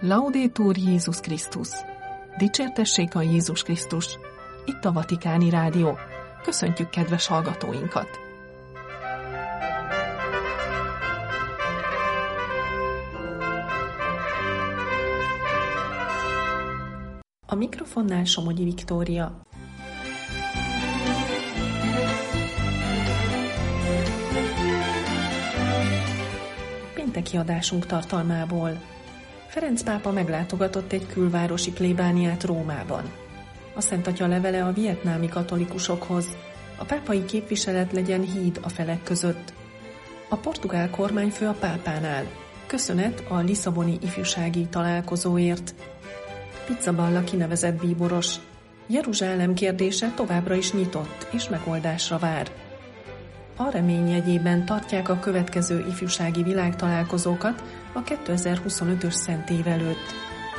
Laudetur Jézus Krisztus! Dicsértessék a Jézus Krisztus! Itt a Vatikáni Rádió. Köszöntjük kedves hallgatóinkat! A mikrofonnál Somogyi Viktória. Pénteki adásunk tartalmából. Ferenc pápa meglátogatott egy külvárosi plébániát Rómában. A Szent Atya levele a vietnámi katolikusokhoz. A pápai képviselet legyen híd a felek között. A portugál kormányfő a pápánál. Köszönet a lisszaboni ifjúsági találkozóért. Pizzaballa kinevezett bíboros. Jeruzsálem kérdése továbbra is nyitott és megoldásra vár. A remény jegyében tartják a következő ifjúsági világtalálkozókat a 2025-ös Szent év előtt.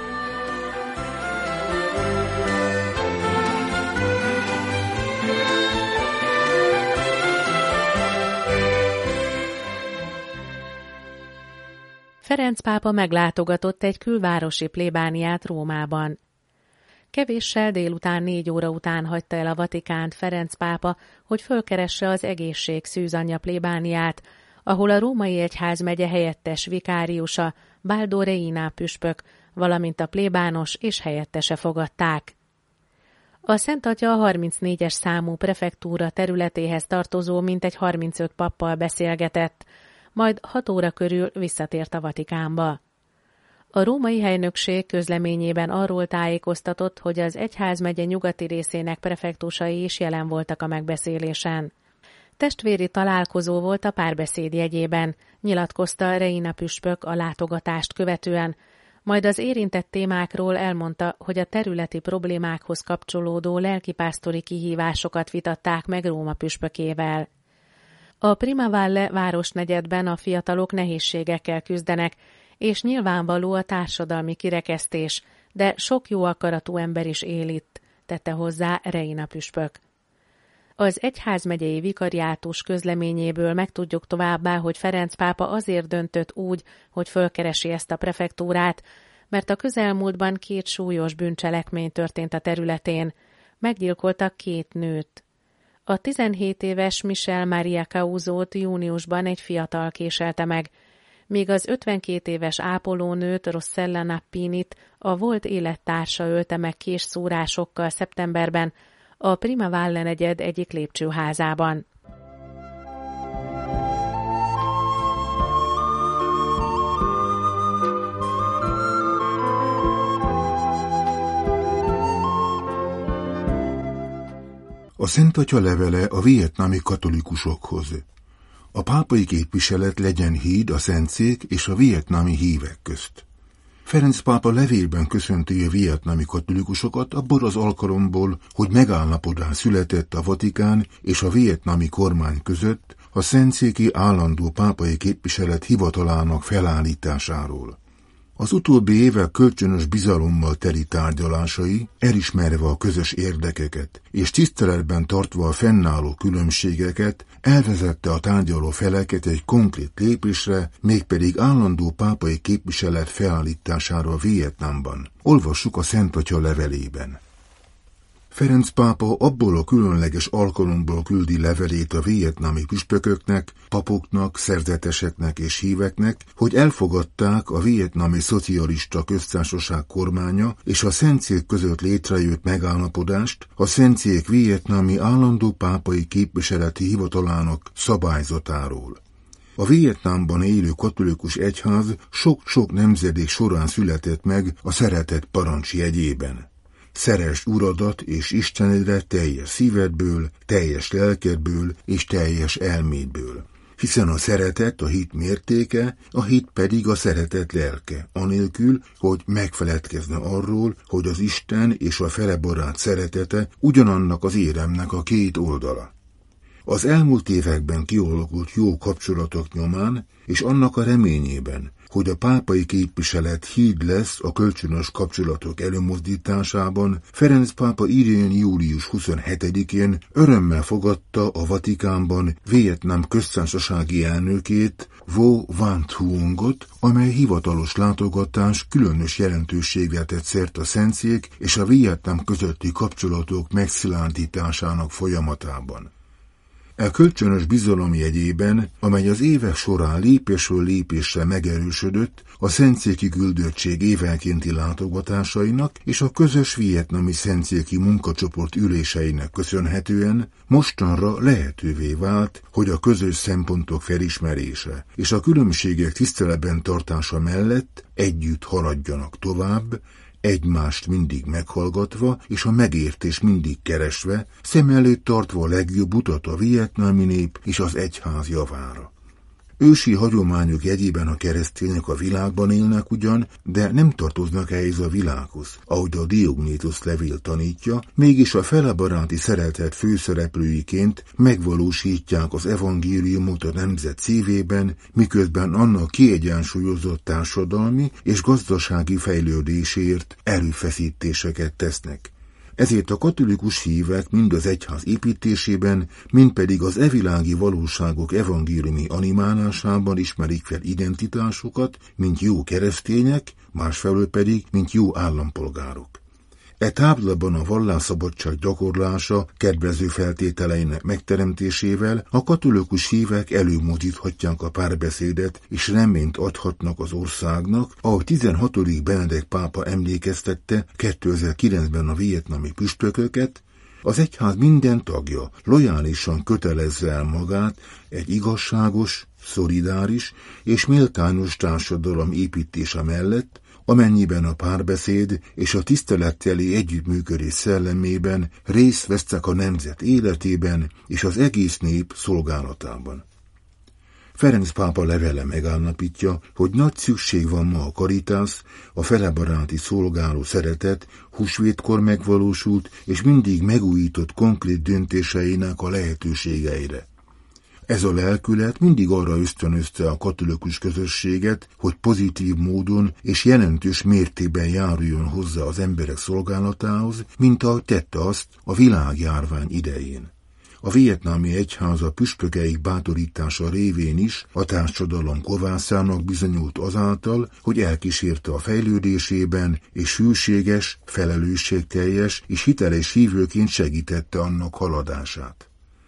Ferenc pápa meglátogatott egy külvárosi plébániát Rómában. Kevéssel délután 4 óra után hagyta el a Vatikánt Ferenc pápa, hogy fölkeresse az egészség szűzanyja plébániát, ahol a római egyházmegye helyettes vikáriusa, Baldo Reina püspök, valamint a plébános és helyettese fogadták. A Szent Atya a 34-es számú prefektúra területéhez tartozó mintegy 35 pappal beszélgetett, majd 6 óra körül visszatért a Vatikánba. A római helynökség közleményében arról tájékoztatott, hogy az egyházmegye nyugati részének prefektusai is jelen voltak a megbeszélésen. Testvéri találkozó volt a párbeszéd jegyében, nyilatkozta Reina püspök a látogatást követően, majd az érintett témákról elmondta, hogy a területi problémákhoz kapcsolódó lelkipásztori kihívásokat vitatták meg Róma püspökével. A Primavalle városnegyedben a fiatalok nehézségekkel küzdenek, és nyilvánvaló a társadalmi kirekesztés, de sok jó akaratú ember is él itt, tette hozzá Reina püspök. Az egyházmegyei vikariátus közleményéből megtudjuk továbbá, hogy Ferenc pápa azért döntött úgy, hogy fölkeresi ezt a prefektúrát, mert a közelmúltban 2 súlyos bűncselekmény történt a területén. Meggyilkoltak 2 nőt. A 17 éves Michelle Maria Cauzót júniusban egy fiatal késelte meg, míg az 52 éves ápolónőt, Rossella Nappinit a volt élettársa ölte meg késszúrásokkal szeptemberben a Primavalle negyed egyik lépcsőházában. A Szent Atya levele a vietnámi katolikusokhoz. A pápai képviselet legyen híd a szentszék és a vietnámi hívek közt. Ferenc pápa levélben köszönti a vietnámi katolikusokat abból az alkalomból, hogy megállapodás született a Vatikán és a vietnámi kormány között a szentszéki állandó pápai képviselet hivatalának felállításáról. Az utóbbi évek kölcsönös bizalommal teli tárgyalásai, elismerve a közös érdekeket és tiszteletben tartva a fennálló különbségeket, elvezette a tárgyaló feleket egy konkrét lépésre, mégpedig állandó pápai képviselet felállítására Vietnámban. Olvassuk a Szent Atya levelében. Ferenc pápa abból a különleges alkalomból küldi levelét a vietnámi püspököknek, papoknak, szerzeteseknek és híveknek, hogy elfogadták a Vietnámi Szocialista Köztársaság kormánya és a szentszék között létrejött megállapodást a szentszék vietnámi állandó pápai képviseleti hivatalának szabályzatáról. A Vietnámban élő katolikus egyház sok-sok nemzedék során született meg a szeretet parancs jegyében. Szeresd Uradat és Istenedet teljes szívedből, teljes lelkedből és teljes elmédből. Hiszen a szeretet a hit mértéke, a hit pedig a szeretet lelke, anélkül, hogy megfeledkezne arról, hogy az Isten és a fele barát szeretete ugyanannak az éremnek a 2 oldala. Az elmúlt években kialakult jó kapcsolatok nyomán, és annak a reményében, hogy a pápai képviselet híd lesz a kölcsönös kapcsolatok előmozdításában, Ferenc pápa idén július 27-én örömmel fogadta a Vatikánban Vietnám köztársasági elnökét, Vo Van Thuongot, amely hivatalos látogatás különös jelentőségre tett szert a szentszék és a Vietnám közötti kapcsolatok megszilárdításának folyamatában. E kölcsönös bizalom jegyében, amely az évek során lépésről lépésre megerősödött, a szentszéki küldöttség évenkénti látogatásainak és a közös vietnami szentszéki munkacsoport üléseinek köszönhetően mostanra lehetővé vált, hogy a közös szempontok felismerése és a különbségek tiszteletben tartása mellett együtt haladjanak tovább, egymást mindig meghallgatva és a megértés mindig keresve, szem előtt tartva a legjobb utat a vietnámi nép és az egyház javára. Ősi hagyományok jegyében a keresztények a világban élnek ugyan, de nem tartoznak ehhez a világhoz, ahogy a Diognétus levél tanítja, mégis a felebaráti szeretet főszereplőiként megvalósítják az evangéliumot a nemzet szívében, miközben annak kiegyensúlyozott társadalmi és gazdasági fejlődéséért erőfeszítéseket tesznek. Ezért a katolikus hívek mind az egyház építésében, mind pedig az evilági valóságok evangéliumi animálásában ismerik fel identitásukat, mint jó keresztények, másfelől pedig, mint jó állampolgárok. E táblában a vallásszabadság gyakorlása kedvező feltételeinek megteremtésével a katolikus hívek előmozdíthatják a párbeszédet és reményt adhatnak az országnak, ahogy 16. Benedek pápa emlékeztette 2009-ben a vietnami püspököket, az egyház minden tagja lojálisan kötelezze el magát egy igazságos, szolidáris és méltányos társadalom építése mellett, amennyiben a párbeszéd és a tiszteletteli együttműködés szellemében részt vesznek a nemzet életében és az egész nép szolgálatában. Ferenc pápa levele megállapítja, hogy nagy szükség van ma a karitász, a felebaráti szolgáló szeretet húsvétkor megvalósult és mindig megújított konkrét döntéseinek a lehetőségeire. Ez a lelkület mindig arra ösztönözte a katolikus közösséget, hogy pozitív módon és jelentős mértékben járuljon hozzá az emberek szolgálatához, mint ahogy tette azt a világjárvány idején. A vietnámi egyháza püspökeik bátorítása révén is a társadalom kovászának bizonyult azáltal, hogy elkísérte a fejlődésében, és hűséges, felelősségteljes és hiteles hívőként segítette annak haladását.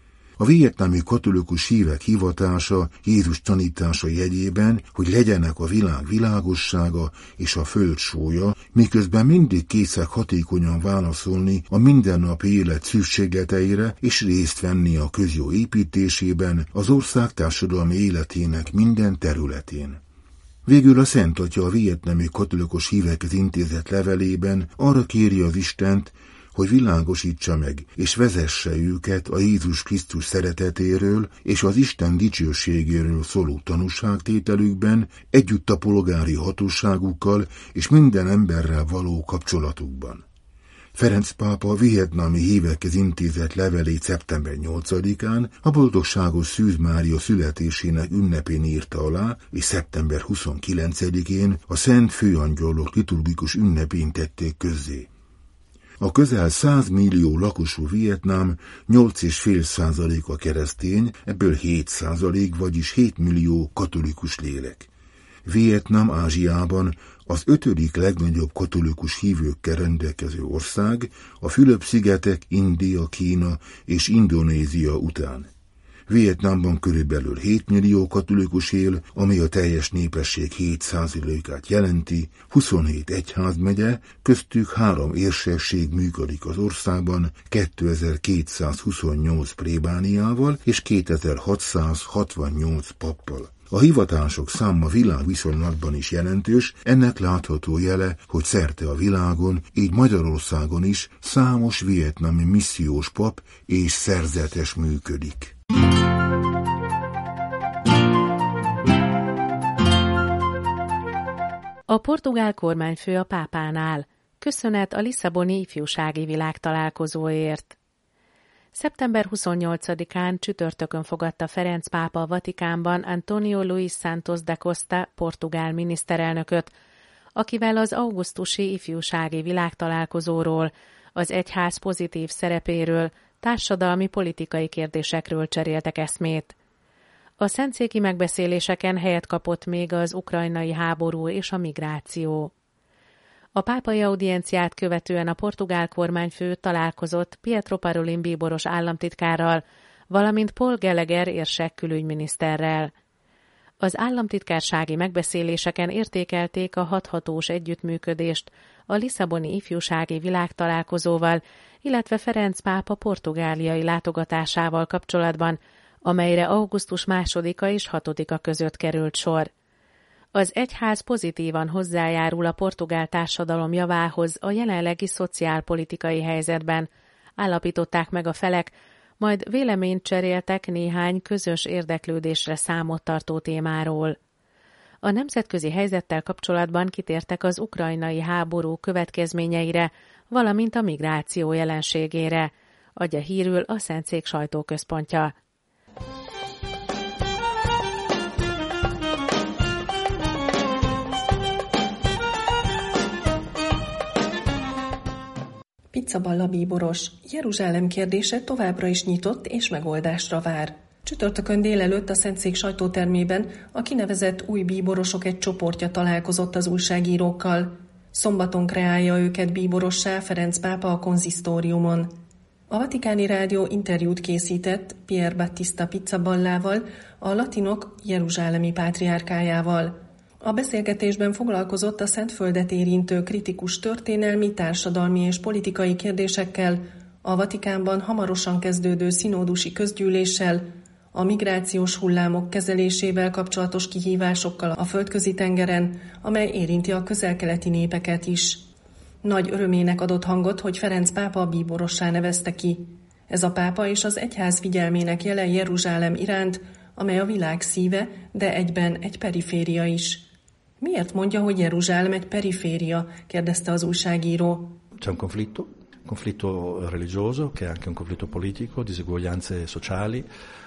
A vietnámi katolikus hívek hivatása Jézus tanítása jegyében, hogy legyenek a világ világossága és a föld sója, miközben mindig készek hatékonyan válaszolni a mindennapi élet szükségleteire és részt venni a közjó építésében az ország társadalmi életének minden területén. Végül a Szent Atya a vietnámi katolikus hívekhez intézett levelében arra kéri az Istent, hogy világosítsa meg és vezesse őket a Jézus Krisztus szeretetéről és az Isten dicsőségéről szóló tanúságtételükben, együtt a polgári hatóságukkal és minden emberrel való kapcsolatukban. Ferenc pápa a vietnámi hívekhez intézett levelét szeptember 8-án, a boldogságos Szűz Mária születésének ünnepén írta alá, és szeptember 29-én a Szent Főangyalok liturgikus ünnepén tették közzé. A közel 100 millió lakosú Vietnám 8,5%-a keresztény, ebből 7%, vagyis 7 millió katolikus lélek. Vietnám Ázsiában az 5. legnagyobb katolikus hívőkkel rendelkező ország, a Fülöp-szigetek, India, Kína és Indonézia után. Vietnámban körülbelül 7 millió katolikus él, ami a teljes népesség 7%-át jelenti, 27 egyházmegye, köztük 3 érsesség működik az országban, 2228 plébániával és 2668 pappal. A hivatások száma világviszonylatban is jelentős, ennek látható jele, hogy szerte a világon, így Magyarországon is számos vietnámi missziós pap és szerzetes működik. A portugál kormányfő a pápánál. Köszönet a Lisszaboni ifjúsági világtalálkozóért. Szeptember 28-án csütörtökön fogadta Ferenc pápa a Vatikánban António Luís Santos da Costa portugál miniszterelnököt, akivel az augusztusi ifjúsági világtalálkozóról, az egyház pozitív szerepéről, társadalmi-politikai kérdésekről cseréltek eszmét. A szentszéki megbeszéléseken helyet kapott még az ukrajnai háború és a migráció. A pápai audienciát követően a portugál kormányfő találkozott Pietro Parolin bíboros államtitkárral, valamint Paul Gallagher érsek külügyminiszterrel. Az államtitkársági megbeszéléseken értékelték a hathatós együttműködést a Lisszaboni ifjúsági világtalálkozóval, illetve Ferenc pápa portugáliai látogatásával kapcsolatban, amelyre augusztus 2-a és 6-a között került sor. Az egyház pozitívan hozzájárul a portugál társadalom javához a jelenlegi szociálpolitikai helyzetben, állapították meg a felek, majd véleményt cseréltek néhány közös érdeklődésre számot tartó témáról. A nemzetközi helyzettel kapcsolatban kitértek az ukrajnai háború következményeire, valamint a migráció jelenségére, adja hírül a Szentszék sajtóközpontja. Pizzaballa bíboros. Jeruzsálem kérdése továbbra is nyitott és megoldásra vár. Csütörtökön délelőtt a Szentszék sajtótermében a kinevezett új bíborosok egy csoportja találkozott az újságírókkal. Szombaton kreálja őket bíborossá Ferenc pápa a konzisztóriumon. A Vatikáni Rádió interjút készített Pier Battista Pizzaballával, a latinok jeruzsálemi pátriárkájával. A beszélgetésben foglalkozott a Szentföldet érintő kritikus történelmi, társadalmi és politikai kérdésekkel, a Vatikánban hamarosan kezdődő szinódusi közgyűléssel, a migrációs hullámok kezelésével kapcsolatos kihívásokkal a Földközi-tengeren, amely érinti a közel-keleti népeket is. Nagy örömének adott hangot, hogy Ferenc pápa bíborossá nevezte ki. Ez a pápa és az egyház figyelmének jele Jeruzsálem iránt, amely a világ szíve, de egyben egy periféria is. Miért mondja, hogy Jeruzsálem egy periféria? Kérdezte az újságíró. C'è un conflitto religioso, che è anche un conflitto politico, diseguaglianze sociali,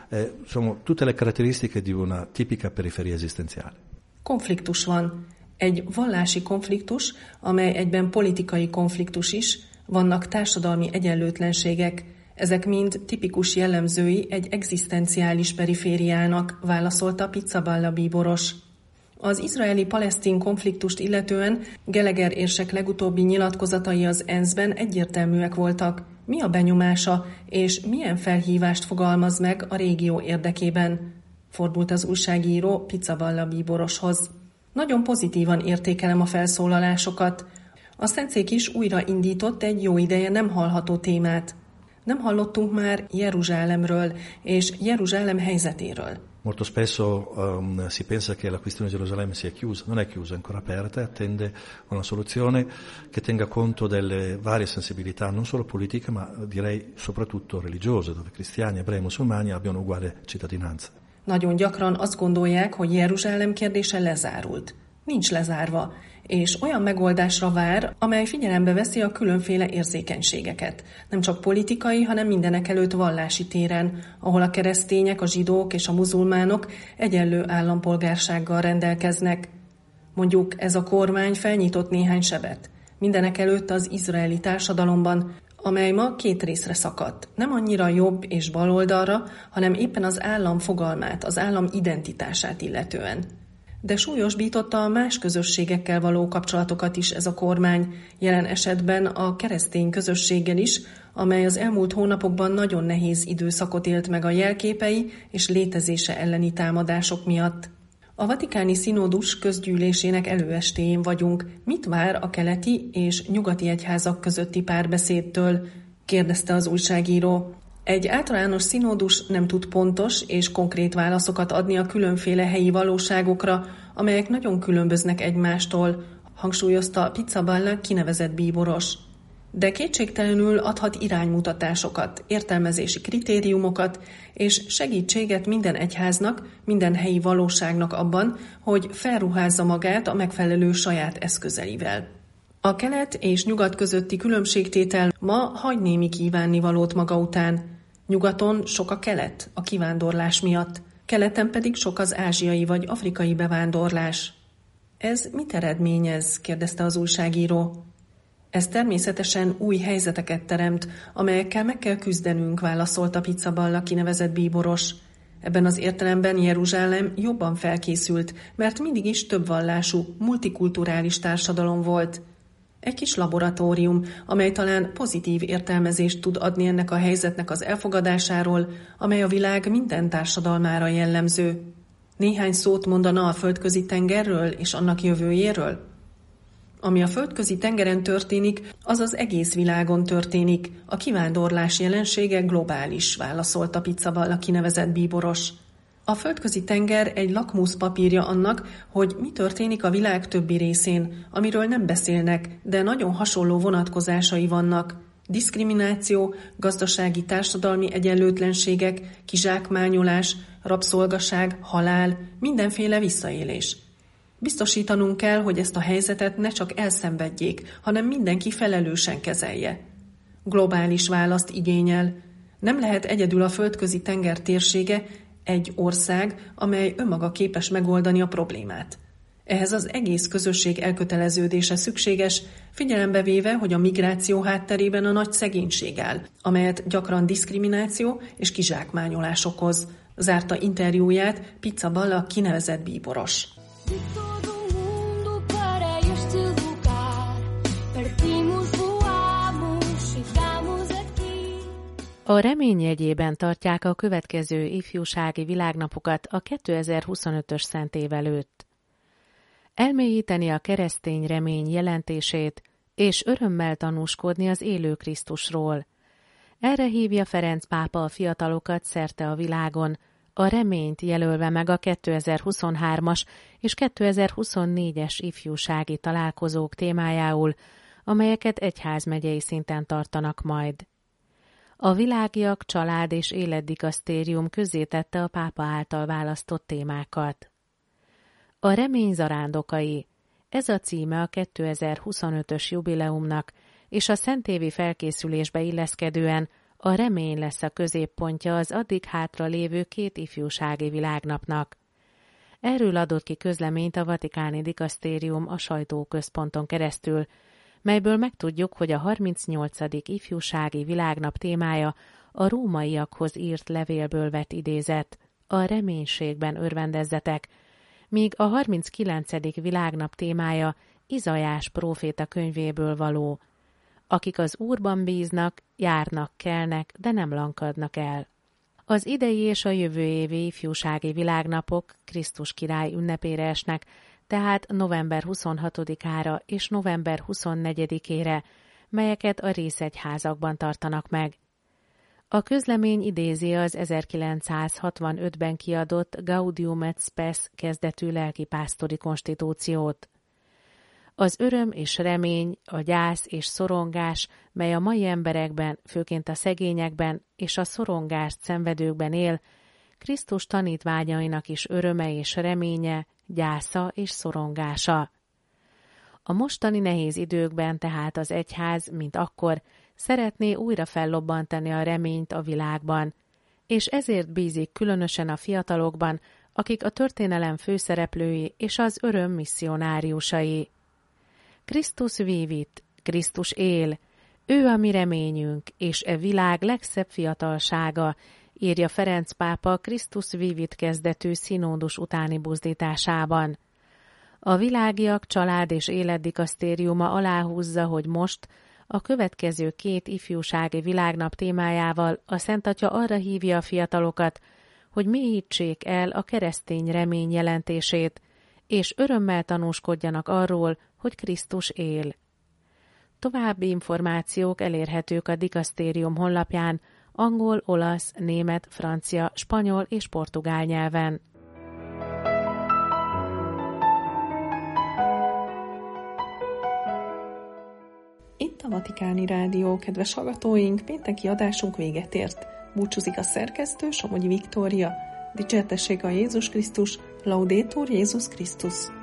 sono tutte le caratteristiche di una tipica periferia esistenziale. Konfliktus van. Egy vallási konfliktus, amely egyben politikai konfliktus is, vannak társadalmi egyenlőtlenségek. Ezek mind tipikus jellemzői egy egzisztenciális perifériának, válaszolta Pizzaballa bíboros. Az izraeli-palesztin konfliktust illetően Gallagher érsek legutóbbi nyilatkozatai az ENSZ-ben egyértelműek voltak. Mi a benyomása, és milyen felhívást fogalmaz meg a régió érdekében? Fordult az újságíró Pizzaballa bíboroshoz. Nagyon pozitívan értékelem a felszólalásokat. A Szentszék is újra indított egy jó ideje nem hallható témát. Nem hallottunk már Jeruzsálemről és Jeruzsálem helyzetéről. Molto spesso si pensa che la questione di Gerusalemme sia chiusa, non è chiusa, è ancora aperta, attende una soluzione che tenga conto delle varie sensibilità, non solo politiche, ma direi soprattutto religiose, dove cristiani, ebrei, musulmani abbiano uguale cittadinanza. Nagyon gyakran azt gondolják, hogy Jeruzsálem kérdése lezárult. Nincs lezárva, és olyan megoldásra vár, amely figyelembe veszi a különféle érzékenységeket. Nem csak politikai, hanem mindenekelőtt vallási téren, ahol a keresztények, a zsidók és a muzulmánok egyenlő állampolgársággal rendelkeznek. Mondjuk ez a kormány felnyitott néhány sebet. Mindenekelőtt az izraeli társadalomban, amely ma két részre szakadt. Nem annyira jobb és baloldalra, hanem éppen az állam fogalmát, az állam identitását illetően. De súlyosbította a más közösségekkel való kapcsolatokat is ez a kormány, jelen esetben a keresztény közösséggel is, amely az elmúlt hónapokban nagyon nehéz időszakot élt meg a jelképei és létezése elleni támadások miatt. A Vatikáni Szinódus közgyűlésének előestéjén vagyunk. Mit vár a keleti és nyugati egyházak közötti párbeszédtől? Kérdezte az újságíró. Egy általános szinódus nem tud pontos és konkrét válaszokat adni a különféle helyi valóságokra, amelyek nagyon különböznek egymástól, hangsúlyozta Pizzaballa kinevezett bíboros. De kétségtelenül adhat iránymutatásokat, értelmezési kritériumokat és segítséget minden egyháznak, minden helyi valóságnak abban, hogy felruházza magát a megfelelő saját eszközeivel. A kelet és nyugat közötti különbségtétel ma hagy némi kívánnivalót maga után. Nyugaton sok a kelet a kivándorlás miatt, keleten pedig sok az ázsiai vagy afrikai bevándorlás. Ez mit eredményez? Kérdezte az újságíró. Ez természetesen új helyzeteket teremt, amelyekkel meg kell küzdenünk, válaszolta Pizzaballa kinevezett bíboros. Ebben az értelemben Jeruzsálem jobban felkészült, mert mindig is többvallású, multikulturális társadalom volt. Egy kis laboratórium, amely talán pozitív értelmezést tud adni ennek a helyzetnek az elfogadásáról, amely a világ minden társadalmára jellemző. Néhány szót mondana a Földközi tengerről és annak jövőjéről? Ami a Földközi tengeren történik, az az egész világon történik. A kivándorlás jelensége globális, válaszolta Pizzaballa kinevezett bíboros. A Földközi tenger egy lakmuszpapírja annak, hogy mi történik a világ többi részén, amiről nem beszélnek, de nagyon hasonló vonatkozásai vannak. Diszkrimináció, gazdasági társadalmi egyenlőtlenségek, kizsákmányolás, rabszolgaság, halál, mindenféle visszaélés. Biztosítanunk kell, hogy ezt a helyzetet ne csak elszenvedjék, hanem mindenki felelősen kezelje. Globális választ igényel. Nem lehet egyedül a Földközi tenger térsége, egy ország, amely önmaga képes megoldani a problémát. Ehhez az egész közösség elköteleződése szükséges, figyelembe véve, hogy a migráció hátterében a nagy szegénység áll, amelyet gyakran diszkrimináció és kizsákmányolás okoz. Zárta interjúját Pizzaballa kinevezett bíboros. A Remény jegyében tartják a következő ifjúsági világnapokat a 2025-ös szentév előtt. Elmélyíteni a keresztény remény jelentését, és örömmel tanúskodni az élő Krisztusról. Erre hívja Ferenc pápa a fiatalokat szerte a világon, a reményt jelölve meg a 2023-as és 2024-es ifjúsági találkozók témájául, amelyeket egyházmegyei szinten tartanak majd. A Világiak Család és Életdikasztérium közzétette a pápa által választott témákat. A remény zarándokai. Ez a címe a 2025-ös jubileumnak, és a szentévi felkészülésbe illeszkedően a remény lesz a középpontja az addig hátra lévő 2 ifjúsági világnapnak. Erről adott ki közleményt a Vatikáni Dikasztérium a sajtóközponton keresztül, melyből megtudjuk, hogy a 38. ifjúsági világnap témája a rómaiakhoz írt levélből vett idézet, a reménységben örvendezzetek, míg a 39. világnap témája Izajás próféta könyvéből való, akik az Úrban bíznak, járnak, kelnek, de nem lankadnak el. Az idei és a jövő évi ifjúsági világnapok Krisztus király ünnepére esnek, tehát november 26-ára és november 24-ére, melyeket a részegyházakban tartanak meg. A közlemény idézi az 1965-ben kiadott Gaudium et Spes kezdetű lelkipásztori konstitúciót. Az öröm és remény, a gyász és szorongás, mely a mai emberekben, főként a szegényekben és a szorongást szenvedőkben él, Krisztus tanítványainak is öröme és reménye, gyásza és szorongása. A mostani nehéz időkben tehát az egyház, mint akkor, szeretné újra fellobbantani a reményt a világban, és ezért bízik különösen a fiatalokban, akik a történelem főszereplői és az öröm misszionáriusai. Krisztus vivit, Krisztus él, ő a mi reményünk, és e világ legszebb fiatalsága, írja Ferenc pápa Krisztus vivit kezdetű színódus utáni buzdításában. A Világiak Család és Életdikasztériuma aláhúzza, hogy most a következő 2 ifjúsági világnap témájával a Szent Atya arra hívja a fiatalokat, hogy mélyítsék el a keresztény remény jelentését, és örömmel tanúskodjanak arról, hogy Krisztus él. További információk elérhetők a dikasztérium honlapján, angol, olasz, német, francia, spanyol és portugál nyelven. Itt a Vatikáni Rádió, kedves hallgatóink, pénteki adásunk véget ért. Búcsúzik a szerkesztő, Somogyi Viktória. Dicsértessék a Jézus Krisztus, Laudetur Jézus Krisztus.